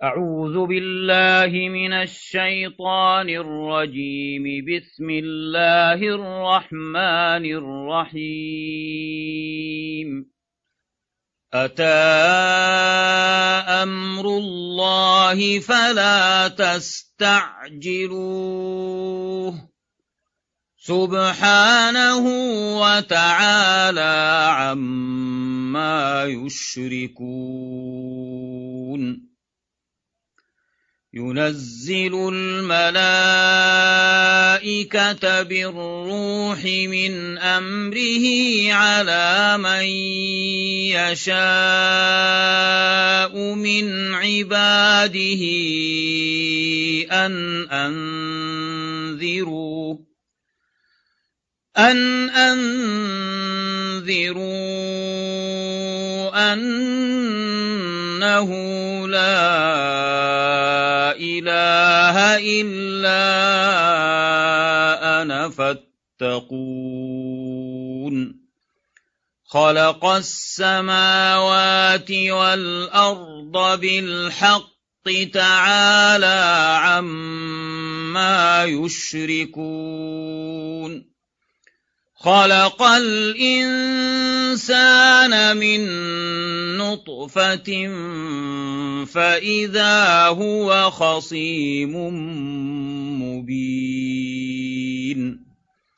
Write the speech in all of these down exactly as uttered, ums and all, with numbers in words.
أعوذ بالله من الشيطان الرجيم. بسم الله الرحمن الرحيم. أتى أمر الله فلا تستعجلوه سبحانه وتعالى عما يشركون. ينزل الملائكة بالروح من أمره على من يشاء من عباده أن أنذروا أن أنذروا أنه لا إله إلا أنا فاتقون. خلق السماوات والأرض بالحق تعالى عما يشركون. خلق الإنسان من نطفة فإذا هو خصيم مبين.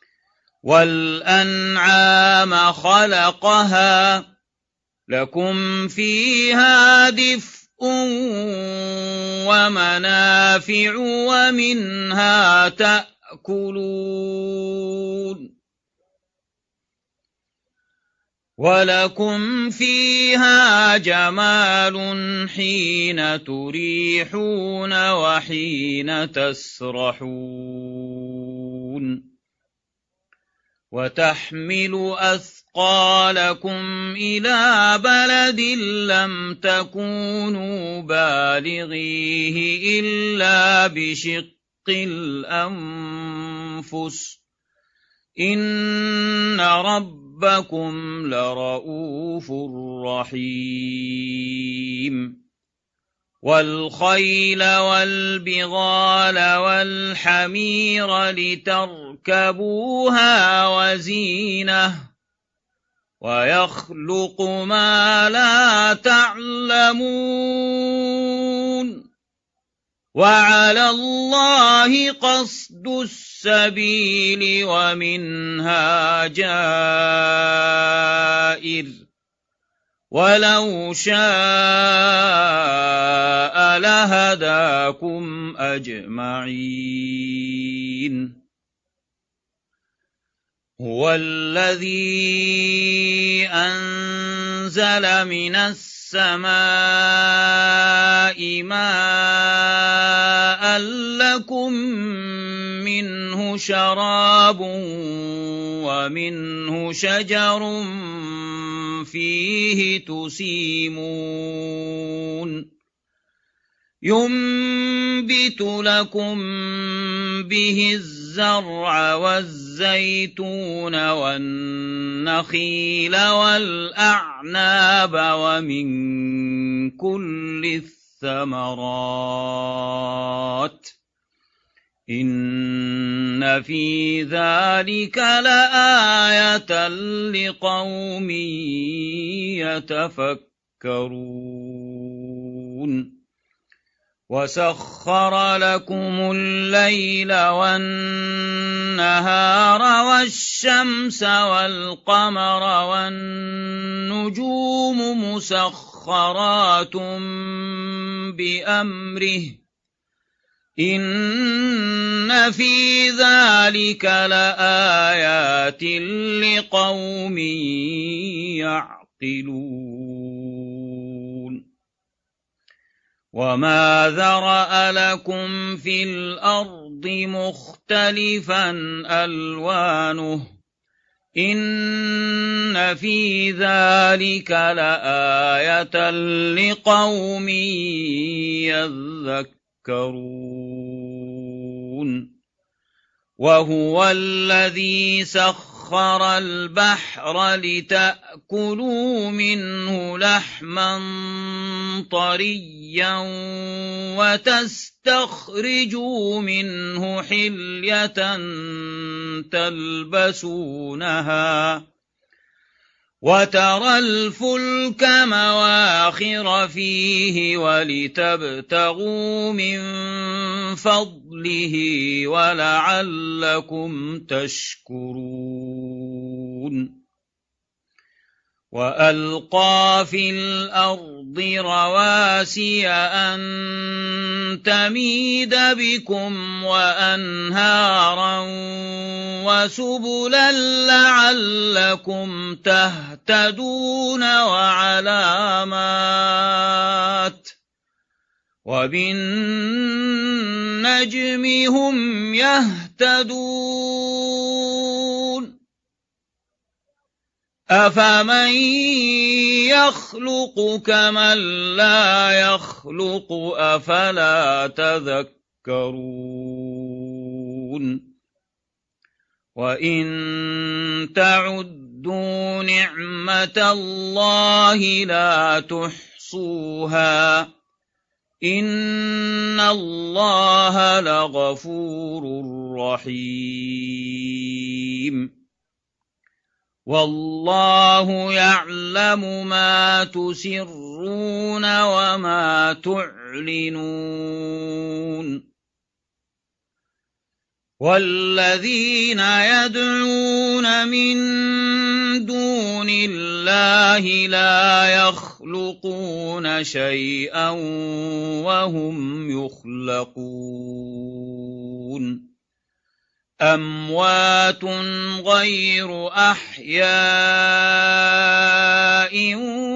والأنعام خلقها لكم فيها دفء ومنافع ومنها تأكلون. ولكم فيها جمال حين تريحون وحين تسرحون. وتحمل أثقالكم إلى بلد لم تكونوا بالغيه إلا بشق الأنفس إن رب ربكم لرؤوف رحيم. والخيل والبغال والحمير لتركبوها وزينة ويخلق ما لا تعلمون. وعلى الله قصد السبيل ومنها جائر ولو شاء لهداكم أجمعين. هو الذي أنزل من السماء ماء لكم منه شراب ومنه شجر فيه تسيمون. ينبت لكم به الزرع والزيتون والنخيل والأعناب ومن كل الثمرات إن في ذلك لآية لقوم يتفكرون. وسخر لكم الليل والنهار والشمس والقمر والنجوم مسخرات بأمره إن في ذلك لآيات لقوم يعقلون. وما ذرأ لكم في الأرض مختلفا ألوانه إن في ذلك لآية لقوم يذكرون. وهو الذي سخر وسخر البحر لتأكلوا منه لحما طريا وتستخرجوا منه حلية تلبسونها وترى الفلك مواخر فيه ولتبتغوا من فضله ولعلكم تشكرون وألقى في الأرض رواسي أن تميد بكم وأنهارا وسبلا لعلكم تهتدون وعلامات وبالنجم هم يهتدون أفمن يخلق كمن لا يخلق أفلا تذكرون وإن تعدوا نعمة الله لا تحصوها إن الله لغفور رحيم والله يعلم ما تسرون وما تعلنون والذين يدعون من دون الله لا يخلقون شيئا وهم يخلقون أموات غير أحياء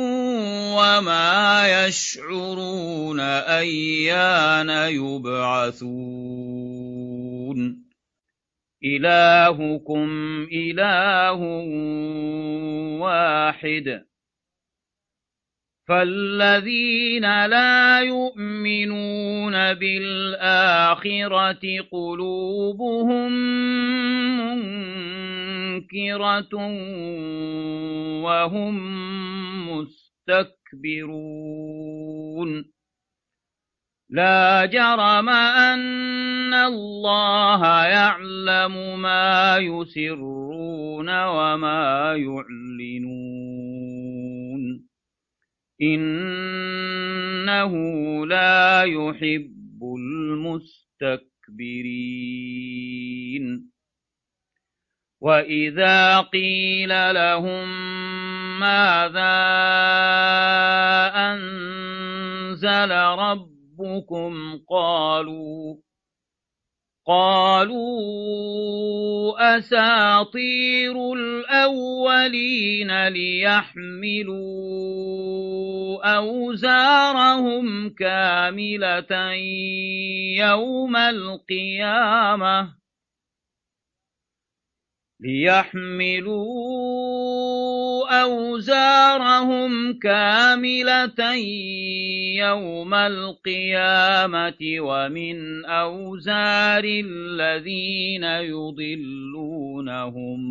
وما يشعرون أيان يبعثون إلهكم إله واحد فالذين لا يؤمنون بالآخرة قلوبهم منكرة وهم مستكبرون لا جرم أن الله يعلم ما يسرون وما يعلنون إنه لا يحب المستكبرين وإذا قيل لهم ماذا أنزل ربكم قالوا قالوا أساطير الأولين ليحملوا أوزارهم كاملة يوم القيامة ليحملوا أوزارهم كاملة يوم القيامة ومن أوزار الذين يضلونهم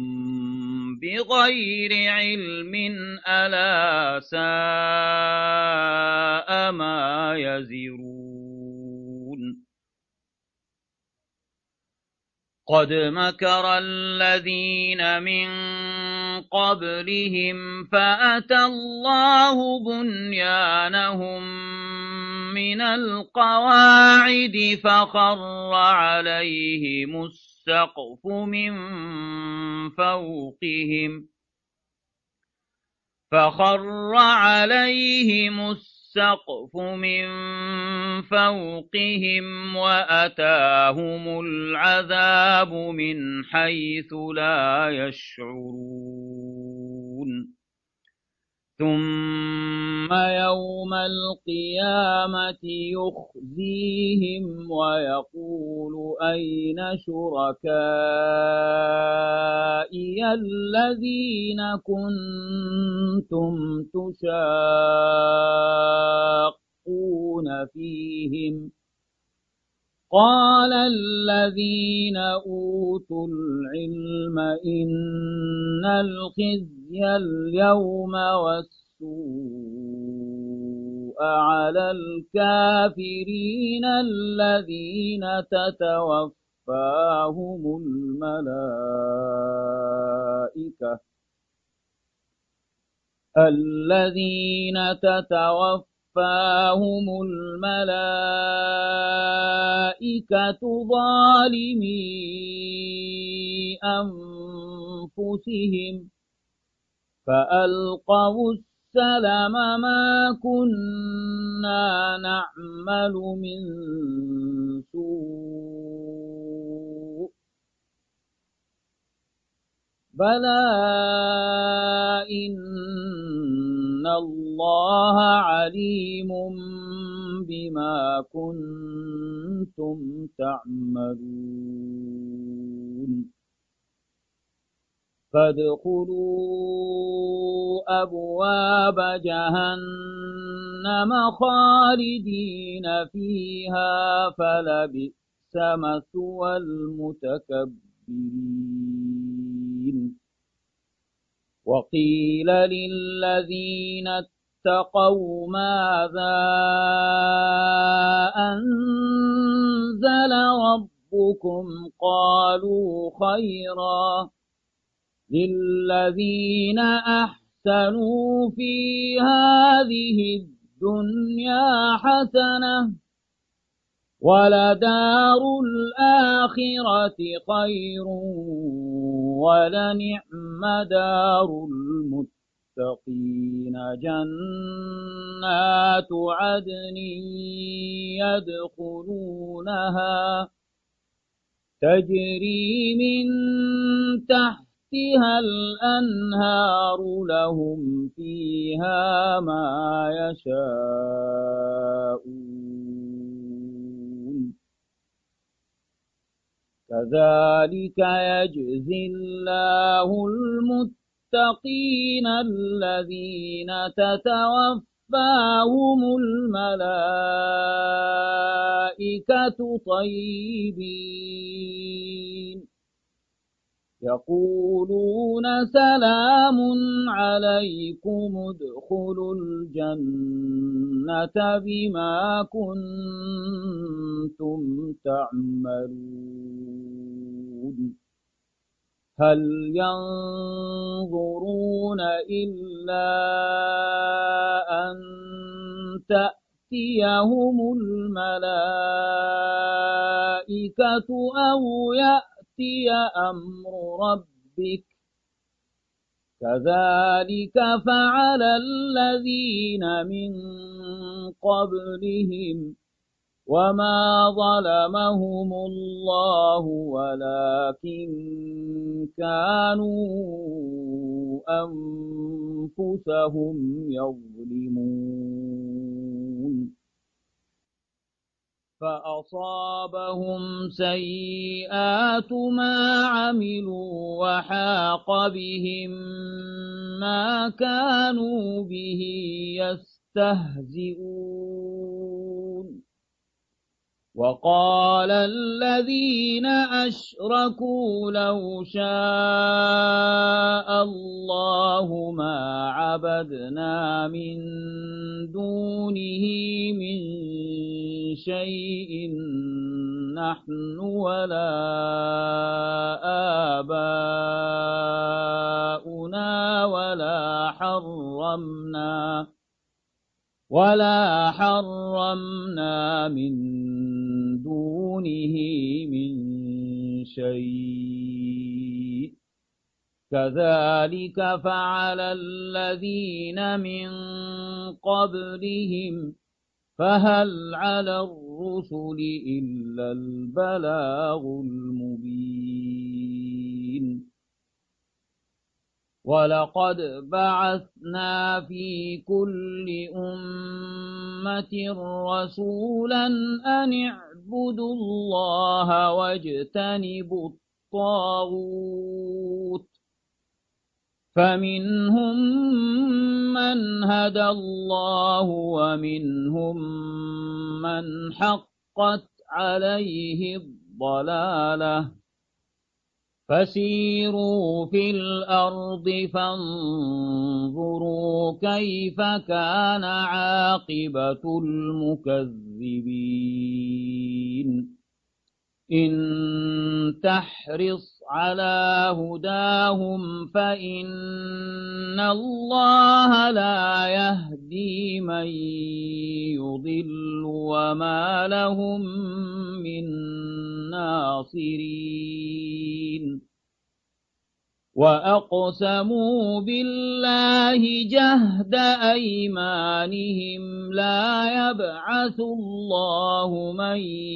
بغير علم ألا ساء ما يزرون قد مكر الذين من قبلهم فأتى الله بنيانهم من القواعد فخر عليهم السقف من فوقهم فخر عليهم السقف من فوقهم وأتاهم العذاب من حيث لا يشعرون ثم يوم القيامة يخزيهم ويقول أين شركائي الذين كنتم تشاقون فيهم قال الذين أوتوا العلم إن الخزي اليوم والسوء على الكافرين الذين تتوفاهم الملائكة الذين تتوفاهم الملائكة ظالمي أنفسهم فألقوا السلم ما كنا نعمل من سوء بلى إن الله عليم بما كنتم تعملون فادخلوا أبواب جهنم خالدين فيها فلبئس مثوى المتكبرين وقيل للذين اتقوا ماذا أنزل ربكم قالوا خيرا للذين أحسنوا في هذه الدنيا حسنة ولدار الآخرة خير ولنعم دار المتقين جنات عدن يدخلونها تجري من تحتها الأنهار لهم فيها ما يشاءون كذلك يجزي الله المتقين الذين تتوفاهم الملائكة طيبين يقولون سلام عليكم ادخلوا الجنة بما كنتم تعملون هل ينظرون إلا أن تأتيهم الملائكة أو يأتي أمر ربك كذلك فعل الذين من قبلهم وما ظلمهم الله ولكن كانوا أنفسهم يظلمون فأصابهم سيئات ما عملوا وحاق بهم ما كانوا به يستهزئون وقال الذين أشركوا لو شاء الله ما عبدنا من دونه من شيء نحن ولا آباؤنا ولا حرمنا ولا حرمنا من دونه من شيء كذلك فعل الذين من قبلهم فهل على الرسل إلا البلاغ المبين ولقد بعثنا في كل أمة رسولا أن اعبدوا الله واجتنبوا الطاغوت فمنهم من هدى الله ومنهم من حقت عليه الضلالة فسيروا في الأرض فانظروا كيف كان عاقبة المكذبين إن تحرص على هداهم فإن الله لا يهدي من يضل وما لهم من ناصرين وأقسموا بالله جهد أيمانهم لا يبعث الله من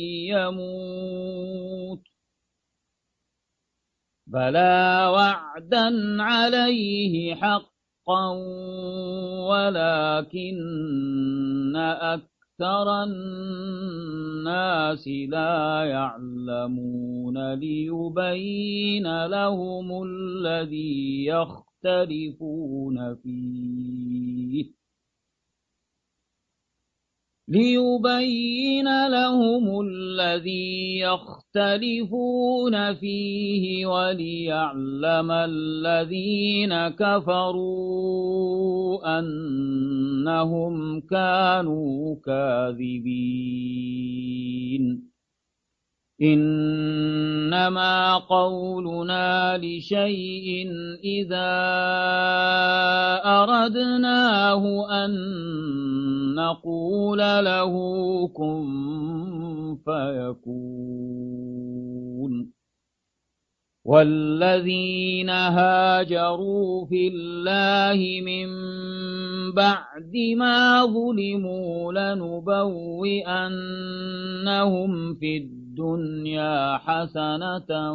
يموت بلى وعدا عليه حقا ولكن أكثر الناس لا يعلمون ليبين لهم الذي يختلفون فيه ليبين لهم الذي يختلفون فيه وليعلم الذين كفروا أنهم كانوا كاذبين إنما قولنا لشيء إذا أردناه أن نقول له كن فيكون والذين هاجروا في الله من بعد ما ظلموا لنبوئنهم في الدنيا حسنة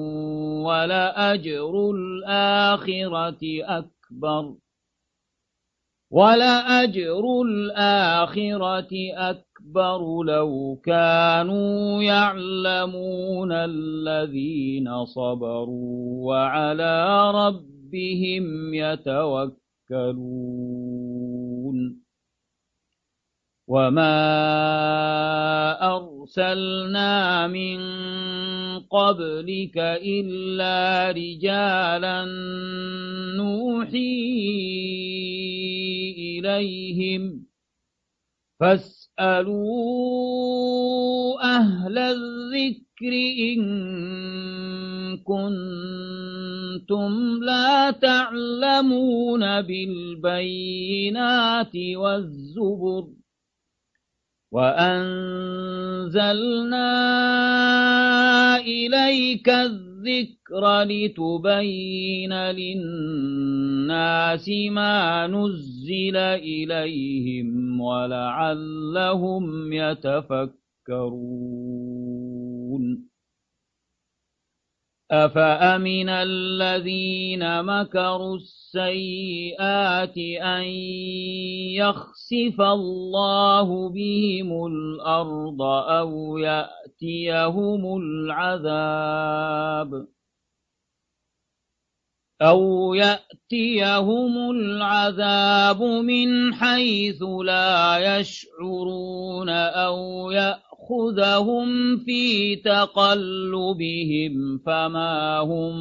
ولأجر الآخرة أكبر ولأجر الآخرة أكبر لو كانوا يعلمون الذين صبروا وعلى ربهم يتوكلون وما أرسلنا من قبلك إلا رجالا نوحي إليهم فاسألوا أهل الذكر إن كنتم لا تعلمون بالبينات والزبر وأنزلنا إليك الذكر لتبين للناس ما نزل إليهم ولعلهم يتفكرون أفأمن الذين مكروا السيئات أن يخسف الله بهم الأرض أو يأتيهم العذاب أو يأتيهم العذاب من حيث لا يشعرون أو يأخذهم في تقلبهم فما هم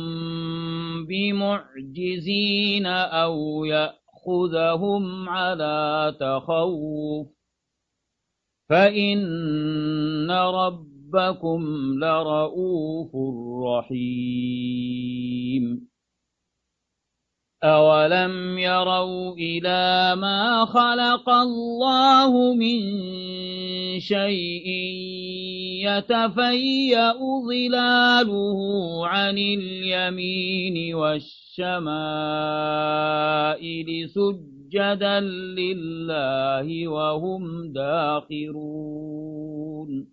بمعجزين أو يأخذهم على تخوف فإن ربكم لرؤوف رحيم أولم يروا إلى ما خلق الله من شيء يتفيأ ظلاله عن اليمين والشمائل سجدا لله وهم داخرون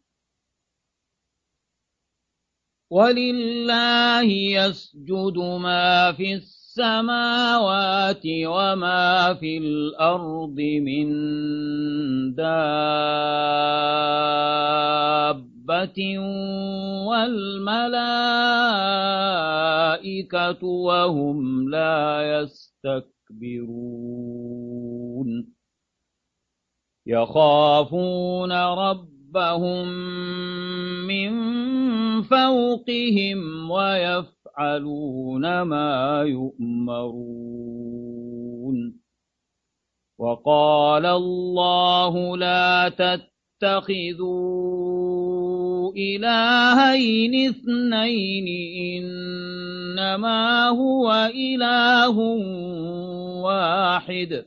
ولله يسجد ما في السماء السماوات وما في الأرض من دابة والملائكة وهم لا يستكبرون يخافون ربهم فهم من فوقهم ويفعلون ما يؤمرون. وقال الله لا تتخذوا إلهين اثنين إنما هو إله واحد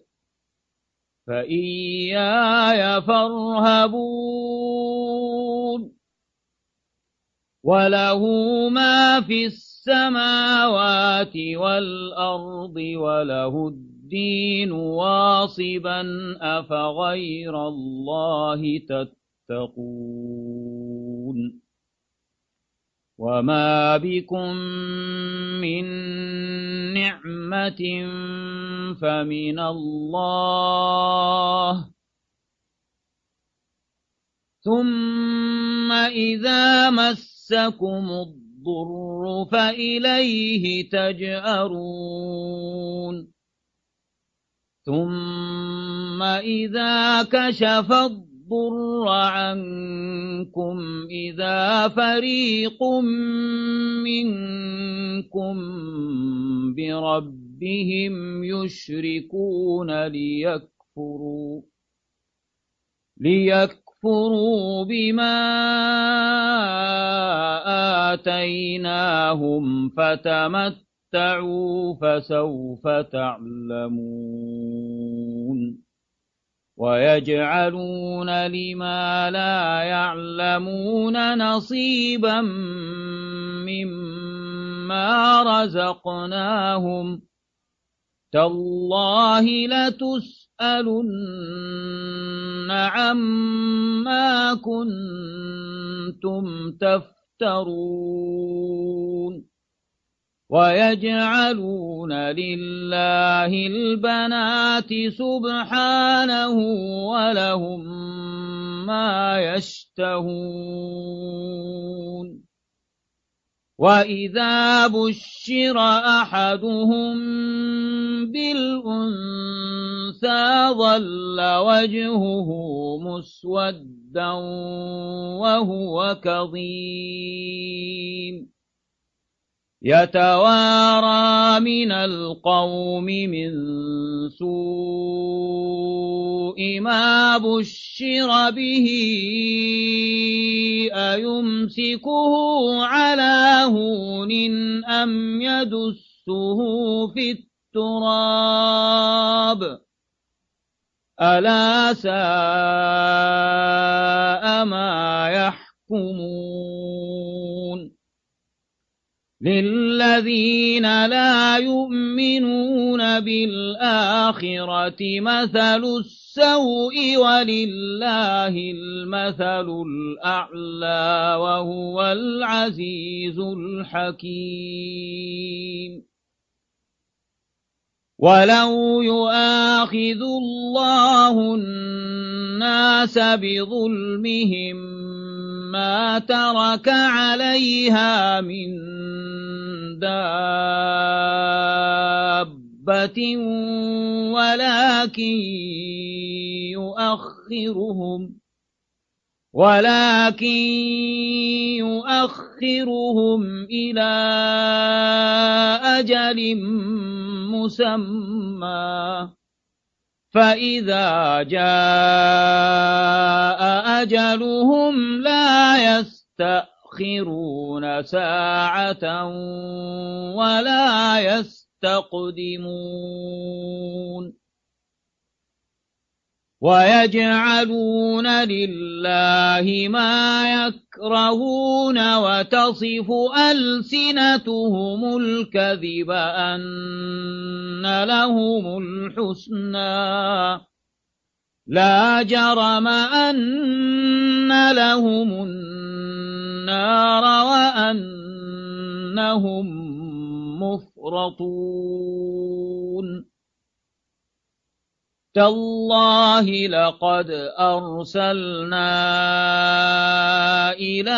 فإياي فارهبون. وله ما في السماوات والأرض وله الدين واصبا أفغير الله تتقون. وما بكم من نعمة فمن الله ثم إذا مسكم الضر فإليه تجأرون. ثم إذا كشف الضر عنكم إذا فريق منكم بربهم يشركون ليكفروا ليكفروا بما آتيناهم فتمتعوا فسوف تعلمون. ويجعلون لما لا يعلمون نصيبا مما رزقناهم تالله لتسألن عما كنتم تفترون. ويجعلون لله البنات سبحانه ولهم ما يشتهون. وإذا بشر أحدهم بالأنثى ظل وجهه مسودا وهو كظيم يتوارى من القوم من سوء ما بشر به أيمسكه على هون أم يدسه في التراب ألا ساء ما يحكمون. للذين لا يؤمنون بالآخرة مثل السوء ولله المثل الأعلى وهو العزيز الحكيم. ولو يؤاخذ الله الناس بظلمهم ما ترك عليها من دابة ولكن يؤخرهم ولكن يؤخرهم إلى أجل مسمى فإذا جاء أجلهم لا يستأخرون ساعة ولا يستقدمون. ويجعلون لله ما يكرهون وتصف ألسنتهم الكذب أن لهم الحسنى لا جرم أن لهم النار وأنهم مفرطون. تالله لقد أرسلنا إلى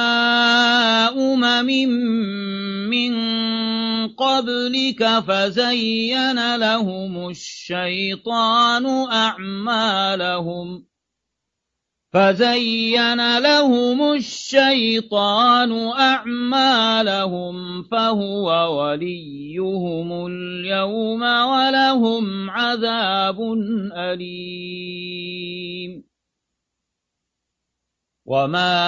أمم من قبلك فزين لهم الشيطان أعمالهم فزين لهم الشيطان أعمالهم فهو وليهم اليوم ولهم عذاب أليم وما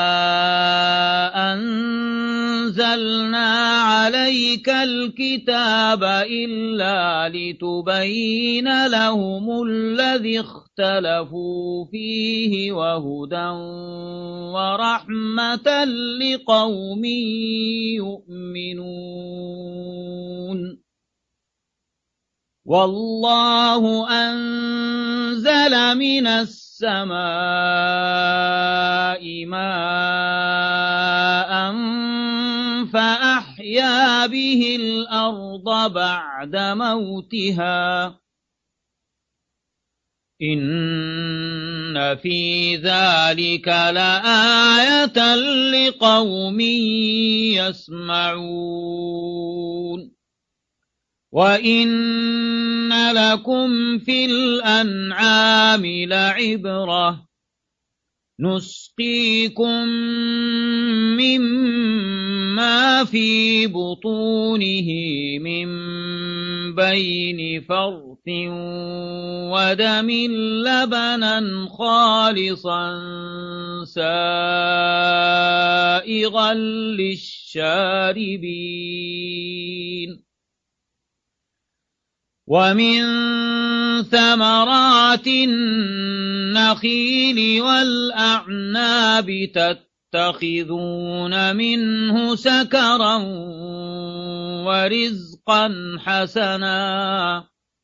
أنزلنا عليك الكتاب إلا لتبين لهم الذي اختلفوا فيه وهدى ورحمة لقوم يؤمنون والله أنزل من السماء ماء فأحيا به الأرض بعد موتها إن في ذلك لآية لقوم يسمعون وَإِنَّ لَكُمْ فِي الْأَنْعَامِ لَعِبْرَةً نُسْقِيكُم مِّمَّا فِي بُطُونِهِ مِن بَيْنِ فَرْثٍ وَدَمٍ لَّبَنًا خَالِصًا سَائِغًا لِّلشَّارِبِينَ وَمِن ثَمَرَاتِ النَّخِيلِ وَالْأَعْنَابِ تَتَّخِذُونَ مِنْهُ سَكَرًا وَرِزْقًا حَسَنًا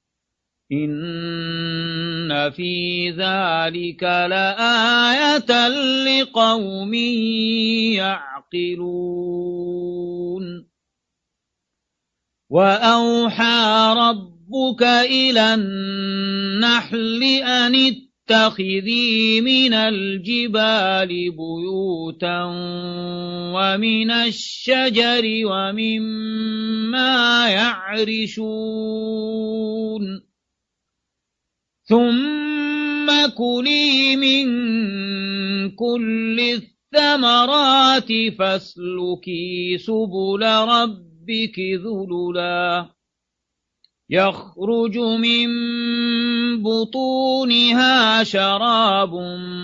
إِنَّ في ذَلِكَ لَآيَةً لِقَوْمٍ يَعْقِلُونَ وَأَوْحَى رَبُّكَ ربك إلى النحل أن اتخذي من الجبال بيوتا ومن الشجر ومما يعرشون ثم كلي من كل الثمرات فاسلكي سبل ربك ذللا يخرج من بطونها شراب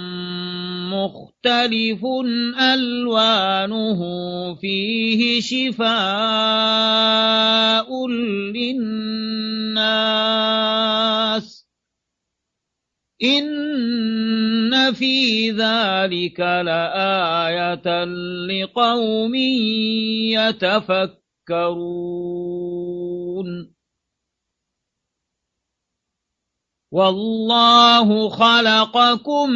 مختلف ألوانه فيه شفاء للناس إن في ذلك لآية لقوم يتفكرون والله خلقكم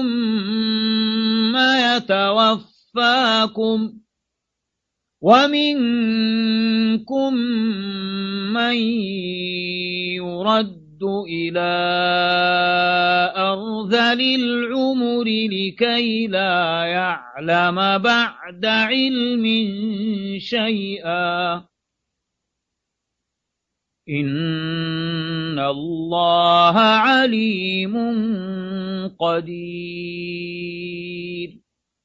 ثم يتوفاكم ومنكم من يرد إلى أرذل العمر لكي لا يعلم بعد علم شيئا إن الله عليم قدير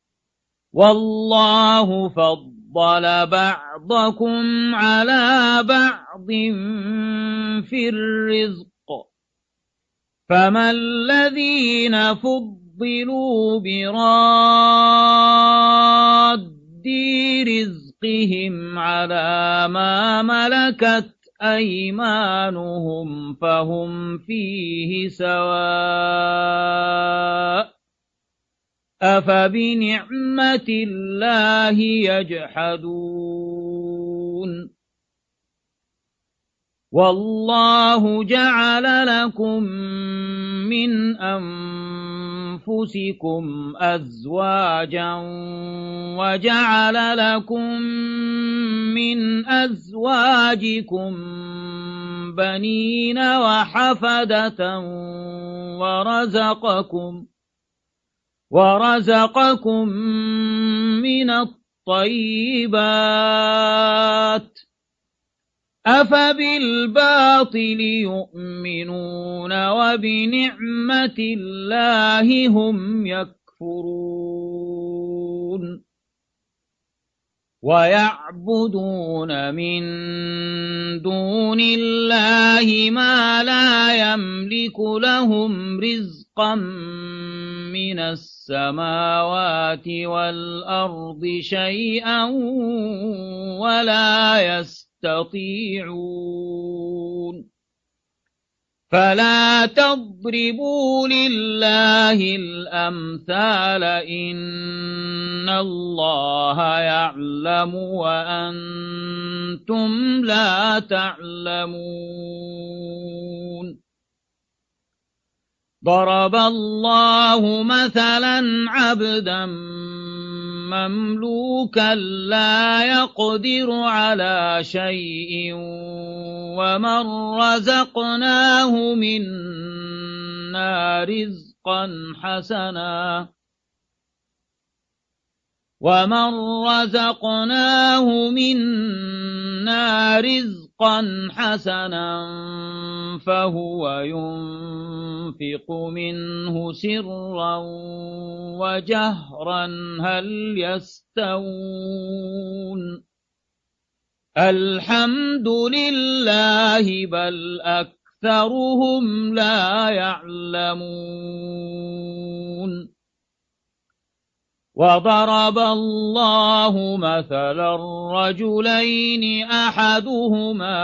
والله فضل بعضكم على بعض في الرزق فما الذين فضلوا براد رزقهم على ما ملكت أيمانهم فهم فيه سواء أفبنعمة الله يجحدون والله جعل لكم من أنفسكم أزواجا وجعل لكم من أزواجكم بنين وحفدة ورزقكم ورزقكم من الطيبات أفبالباطل يؤمنون وبنعمة الله هم يكفرون ويعبدون من دون الله ما لا يملك لهم رزقا من السماوات والأرض شيئا ولا يستطيعون فلا تضربوا لله الأمثال إن الله يعلم وأنتم لا تعلمون ضرب الله مثلا عبدا مملوكا لا يقدر على شيء ومن رزقناه منا رزقا حسنا ومن رزقناه منا رزقا حسنا فهو ينفق منه سرا وجهرا هل يستوون الحمد لله بل أكثرهم لا يعلمون وضرب الله مثلا رجلين أحدهما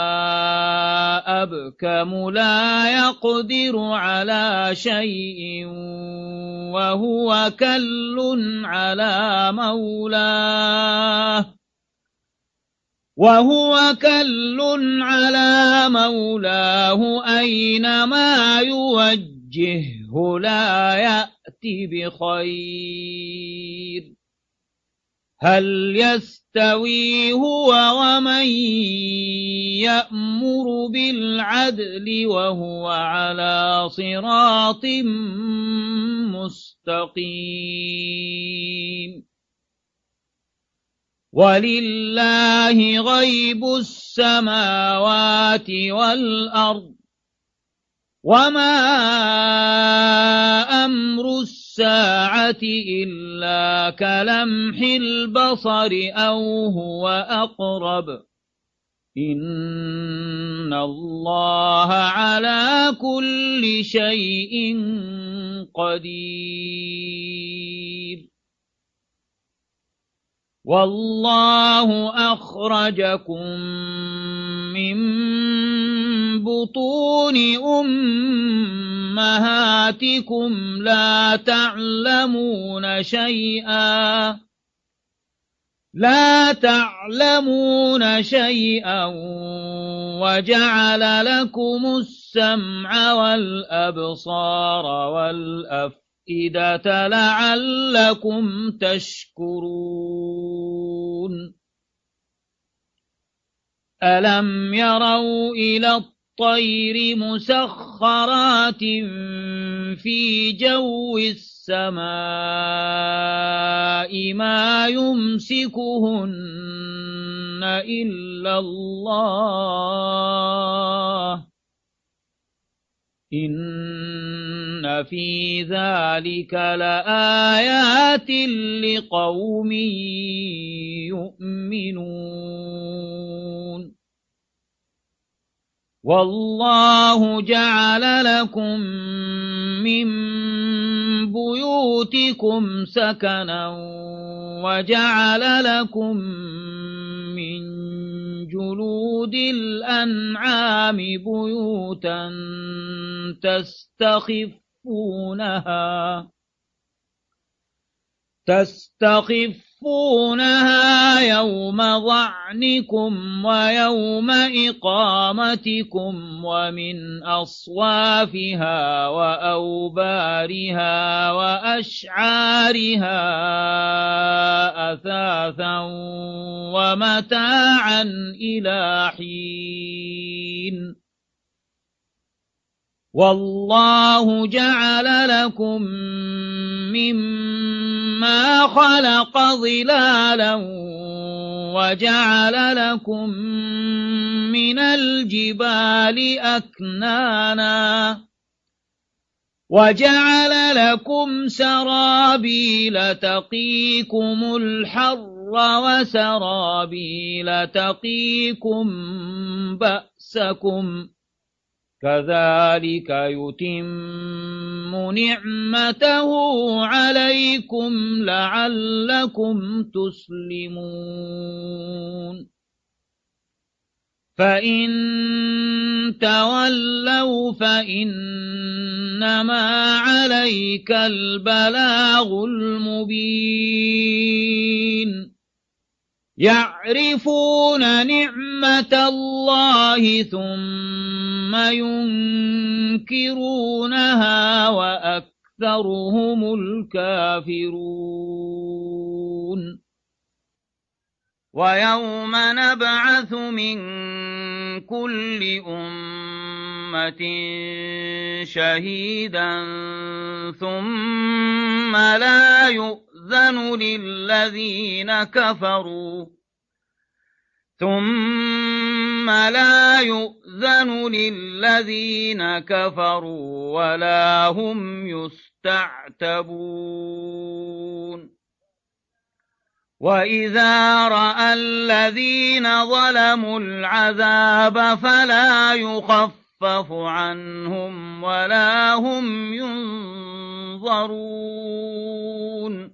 أبكم لا يقدر على شيء وهو كل على مولاه وهو كل على مولاه أينما يوجهه لا يأتي بخير هل يستوي هو ومن يأمر بالعدل وهو على صراط مستقيم ولله غيب السماوات والأرض وما أمر الساعة إلا كلمح البصر أو هو أقرب إن الله على كل شيء قدير والله أخرجكم من بطون أمهاتكم لا تعلمون شيئا لا تعلمون شيئا وجعل لكم السمع والأبصار والأفئدة إذا لعلكم تشكرون ألم يروا إلى الطير مسخرات في جو السماء ما يمسكهن إلا الله إن في ذلك لآيات لقوم يؤمنون والله جعل لكم من بيوتكم سكنا وجعل لكم من جلود الأنعام بيوتا تستخفونها تستخفونها يوم ظعنكم ويوم إقامتكم ومن أصوافها وأوبارها وأشعارها أثاثا ومتاعا إلى حين والله جعل لكم مما ما خلق ظلالا وجعل لكم من الجبال أكنانا وجعل لكم سرابيل تقيكم الحر وسرابيل تقيكم بأسكم كذلك يتم نعمته عليكم لعلكم تسلمون فإن تولوا فإنما عليك البلاغ المبين يعرفون نعمة الله ثم ينكرونها وأكثرهم الكافرون ويوم نبعث من كل أمة شهيدا ثم لا يؤذن للذين كفروا ثم لا يؤذن للذين كفروا ولا هم يستعتبون وإذا رأى الذين ظلموا العذاب فلا يخفف عنهم ولا هم ينظرون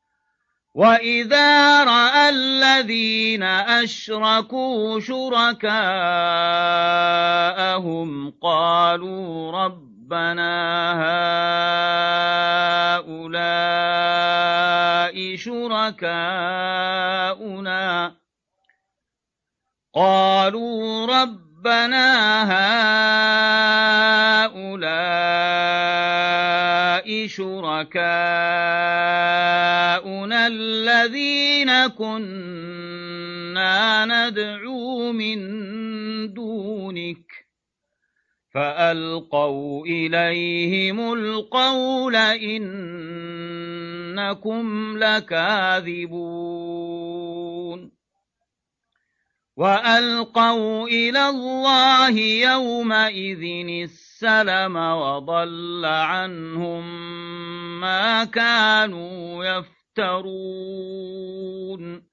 وإذا رأى الذين أشركوا شركاءهم قالوا ربنا هؤلاء شركاؤنا قالوا ربنا هؤلاء شركاؤنا الذين كنا ندعو من دونك فألقوا إليهم القول إنكم لكاذبون وألقوا إلى الله يومئذ السلم وضل عنهم ما كانوا يفترون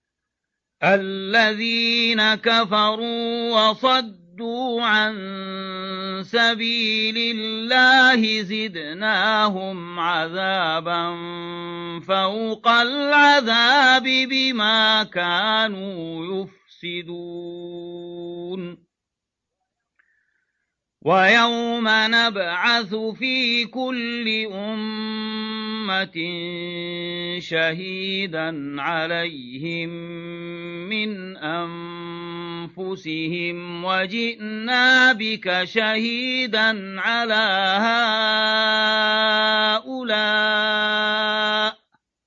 الذين كفروا وصدوا عن سبيل الله زدناهم عذابا فوق العذاب بما كانوا يفسدون ويوم نبعث في كل أمة شهيدا عليهم من أنفسهم وجئنا بك شهيدا على هؤلاء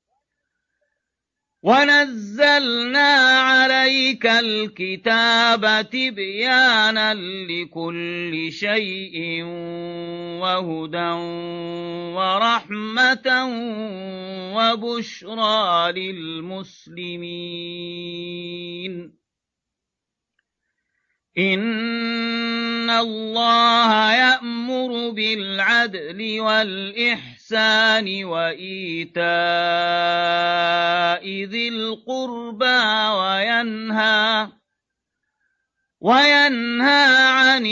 ونزلنا عليك الكتاب تبيانا لكل شيء وهدى ورحمة وبشرى للمسلمين إن الله يأمر بالعدل والإحسان وإيتاء ذي القربى وينهى وينهى عن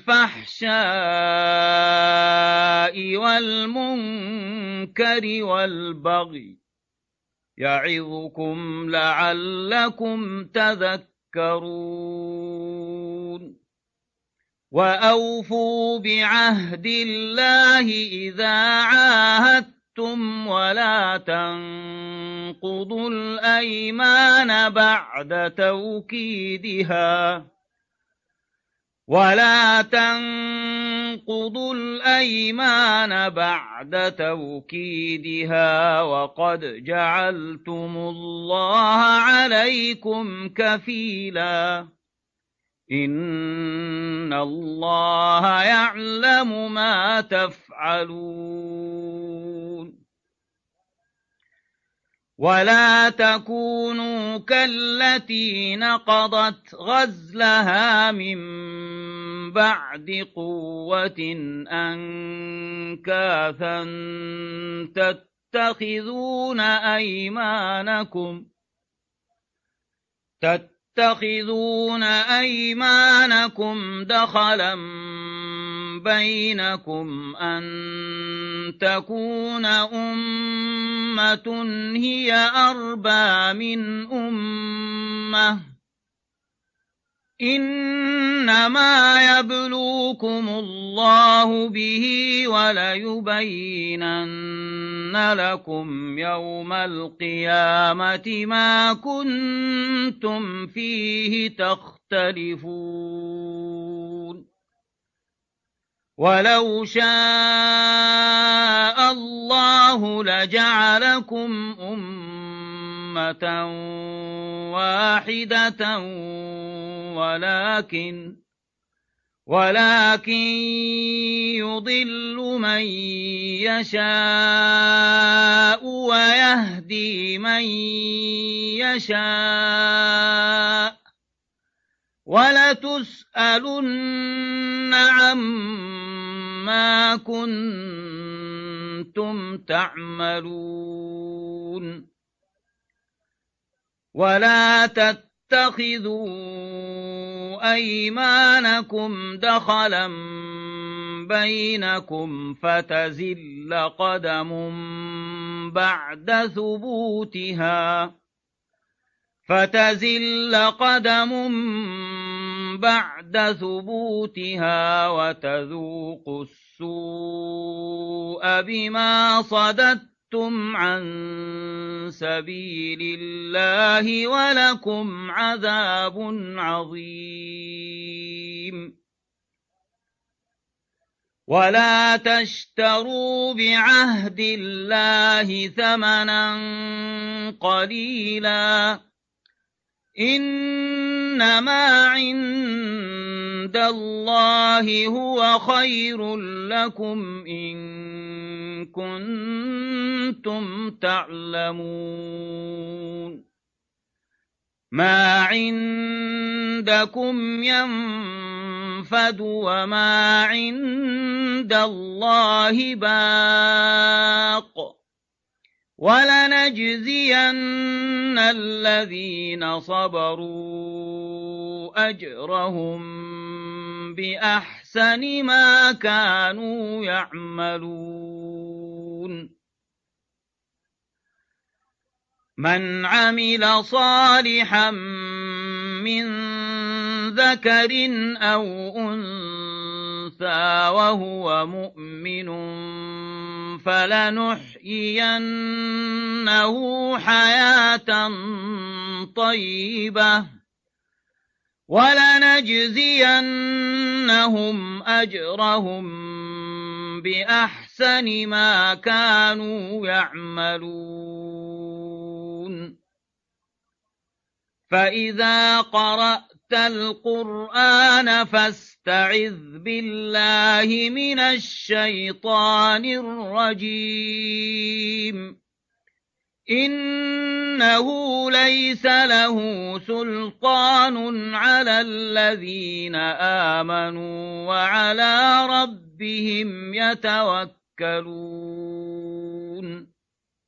الفحشاء والمنكر والبغي يعظكم لعلكم تذكرون وأوفوا بعهد الله إذا عاهدتم ولا تنقضوا الأيمان بعد توكيدها ولا تنقضوا الأيمان بعد توكيدها وقد جعلتم الله عليكم كفيلا إن الله يعلم ما تفعلون ولا تكونوا كالتي نقضت غزلها من بعد قوة أنكاثا تتخذون أيمانكم تتخذون أيمانكم دخلا بينكم أن تكون أمة هي أربى من أمة إنما يبلوكم الله به وليبينن لكم يوم القيامة ما كنتم فيه تختلفون ولو شاء الله لجعلكم أمة واحدة ولكن ولكن يضل من يشاء ويهدي من يشاء ولتسألن عما كنتم تعملون ولا تتخذوا أيمانكم دخلا بينكم فتزل قدم بعد ثبوتها فتزل قدم بعد ثبوتها وتذوقوا السوء بما صددتم عن سبيل الله ولكم عذاب عظيم ولا تشتروا بعهد الله ثمنا قليلا إنما عند الله هو خير لكم إن كنتم تعلمون ما عندكم ينفد وما عند الله باق ولنجزين الذين صبروا أجرهم بأحسن ما كانوا يعملون من عمل صالحا من ذكر أو أنثى وهو مؤمن فلنحيينه حياة طيبة ولنجزينهم أجرهم بأحسن ما كانوا يعملون فإذا قرأت القرآن فاستعذ بالله من الشيطان الرجيم إنه ليس له سلطان على الذين آمنوا وعلى ربهم يتوكلون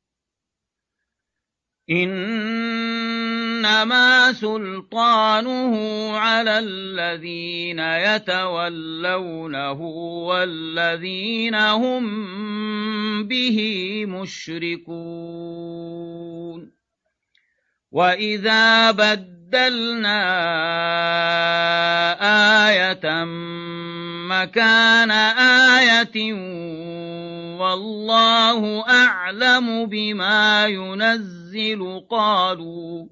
إنما سلطانه على الذين يتولونه والذين هم به مشركون وإذا بدلنا آية مكان آية والله أعلم بما ينزل قالوا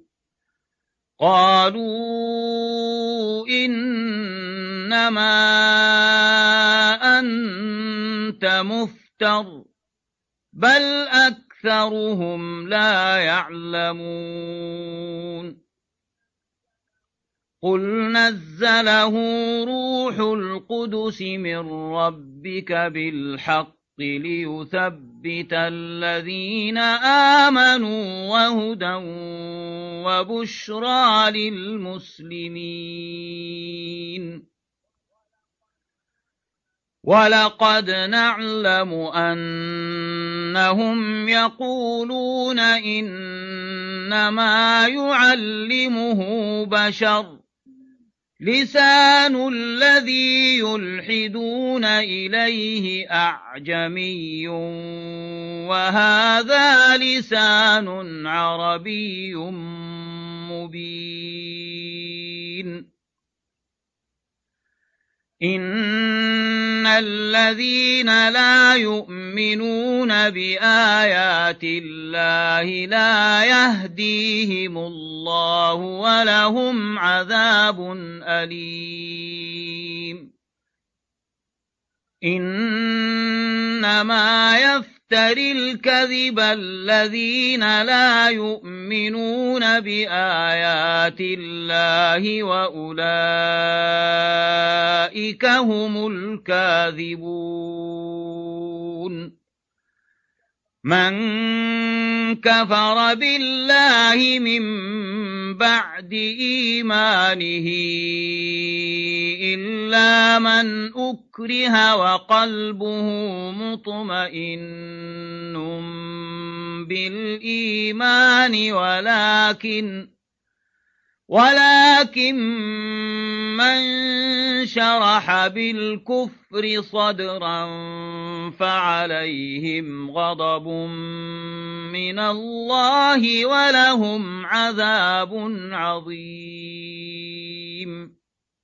قالوا إنما أنت مفتر بل أكثرهم لا يعلمون قل نزله روح القدس من ربك بالحق ليثبت الذين آمنوا وهدى وبشرى للمسلمين. ولقد نعلم أنهم يقولون إنما يعلمه بشر لسان الذي يلحدون إليه أعجمي وهذا لسان عربي مبين. إن الذين لا يؤمنون بآيات الله لا يهديهم الله ولهم عذاب أليم. إنما يفتري الكذب الذين لا يؤمنون بآيات الله وأولئك هم الكاذبون. من كفر بالله من بعد إيمانه إلا من أكره وقلبه مطمئن بالإيمان ولكن ولكن من شرح بالكفر صدرا فعليهم غضب من الله ولهم عذاب عظيم.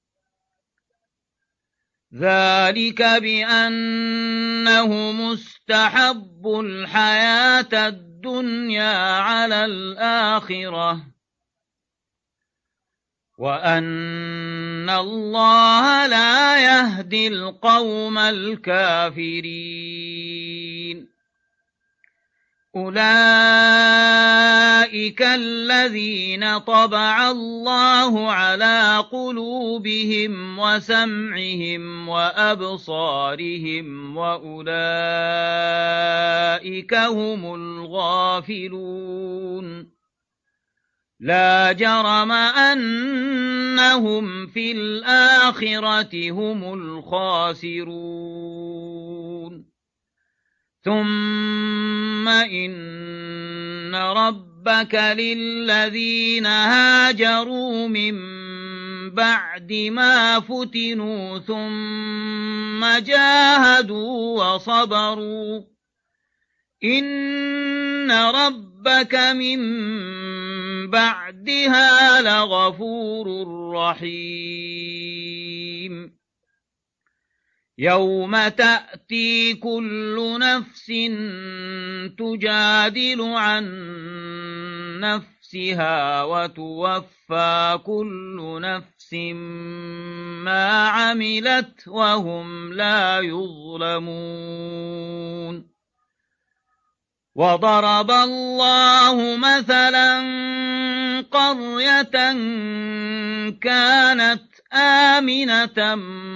ذلك بأنه مستحب الحياة الدنيا على الآخرة وأن الله لا يهدي القوم الكافرين. أولئك الذين طبع الله على قلوبهم وسمعهم وأبصارهم وأولئك هم الغافلون. لا جرم أنهم في الآخرة هم الخاسرون. ثم إن ربك للذين هاجروا من بعد ما فتنوا ثم جاهدوا وصبروا إن ربك من بعدها لغفور رحيم. يوم تأتي كل نفس تجادل عن نفسها وتوفى كل نفس ما عملت وهم لا يظلمون. وضرب الله مثلا قرية كانت آمنة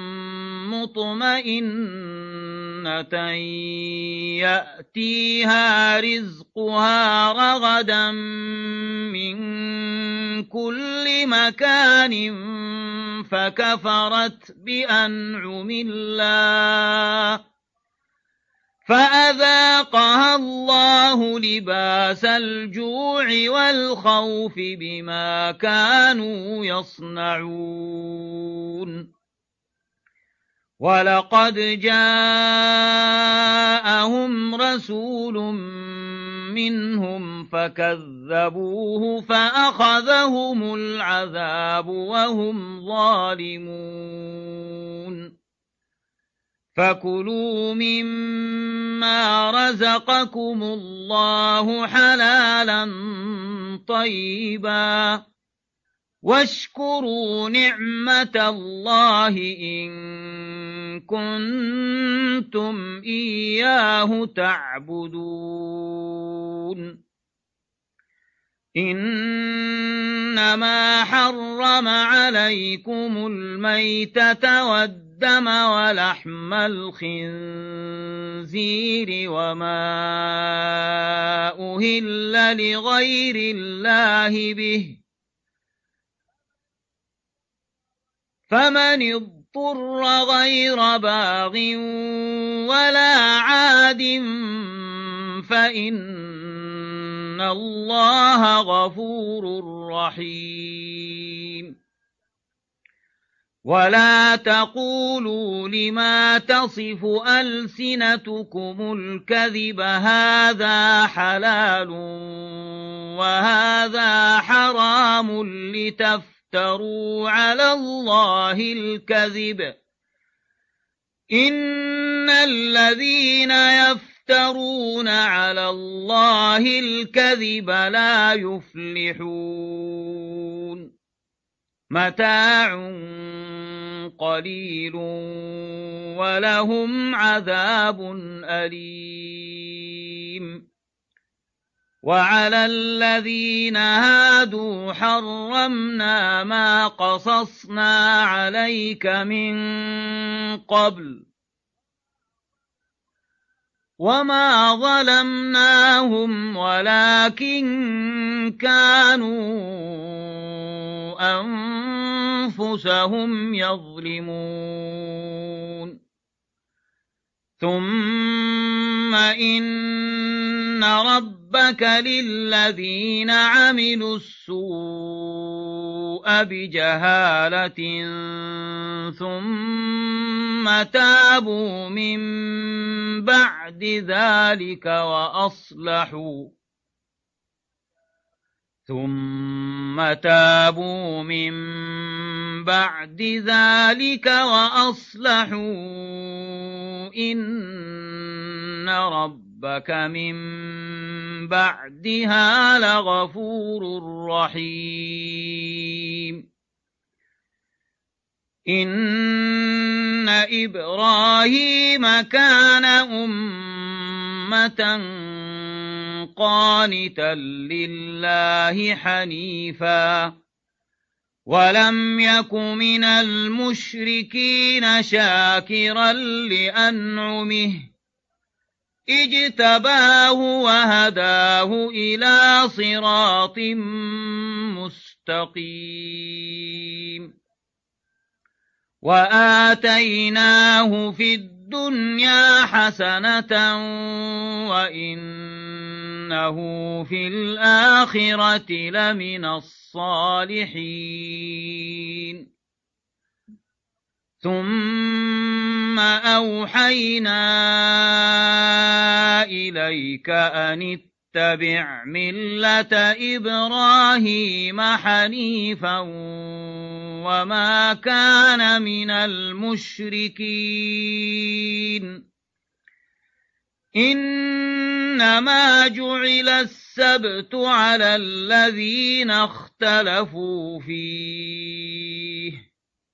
مطمئنة يأتيها رزقها رغدا من كل مكان فكفرت بأنعم الله فأذاقها الله لباس الجوع والخوف بما كانوا يصنعون. ولقد جاءهم رسول منهم فكذبوه فأخذهم العذاب وهم ظالمون. فكلوا مما رزقكم الله حلالا طيبا واشكروا نعمة الله إن كنتم إياه تعبدون. إنما حرم عليكم الميتة والدم ولحم الخنزير وما أهل لغير الله به، فمن اضطر غير باغ ولا عاد فإن الله غفور رحيم. ولا تقولوا لما تصف ألسنتكم الكذب هذا حلال وهذا حرام لتفتروا على الله الكذب، إن الذين يفترون على الله الكذب لا يفلحون. متاع قليل ولهم عذاب أليم. وعلى الذين هادوا حرمنا ما قصصنا عليك من قبل وما ظلمناهم ولكن كانوا أنفسهم يظلمون. ثم إن ربك للذين عملوا السوء بجهالة ثم تابوا من بعد ذلك وأصلحوا ثم تابوا من بعد ذلك وأصلحوا إن ربك من بعدها لغفور رحيم. إن إبراهيم كان أمة قانتا لله حنيفا ولم يك من المشركين شاكرا لأنعمه اجتباه وهداه إلى صراط مستقيم. وآتيناه في الدنيا حسنة وإنه في الآخرة لمن الصالحين. ثم أوحينا إليك أن اتبع ملة إبراهيم حنيفا وما كان من المشركين. إنما جعل السبت على الذين اختلفوا فيه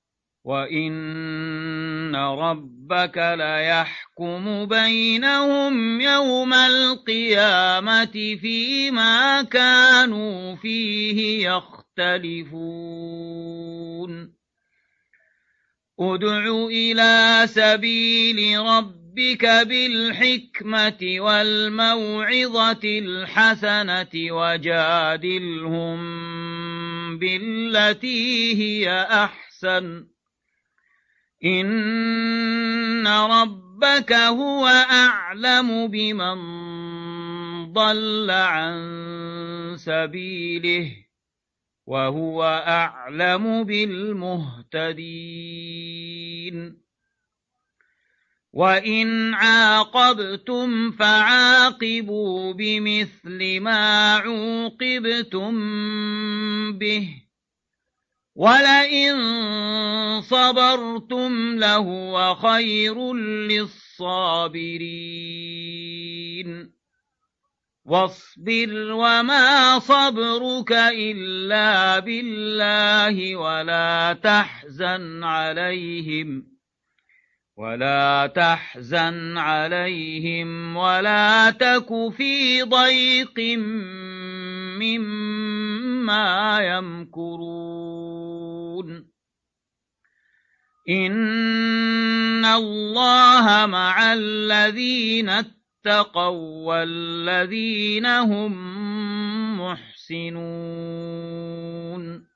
وإن ربك ليحكم بينهم يوم القيامة فيما كانوا فيه يختلفون. ادع إلى سبيل ربك بالحكمة والموعظة الحسنة وجادلهم بالتي هي أحسن إن ربك هو أعلم بمن ضل عن سبيله وهو أعلم بالمهتدين. وإن عاقبتم فعاقبوا بمثل ما عوقبتم به ولئن صبرتم لهو خير للصابرين. واصبر وما صبرك إلا بالله ولا تحزن عليهم ولا تحزن عليهم ولا تك في ضيق مما ما يمكرون إن الله مع الذين اتقوا والذين هم محسنون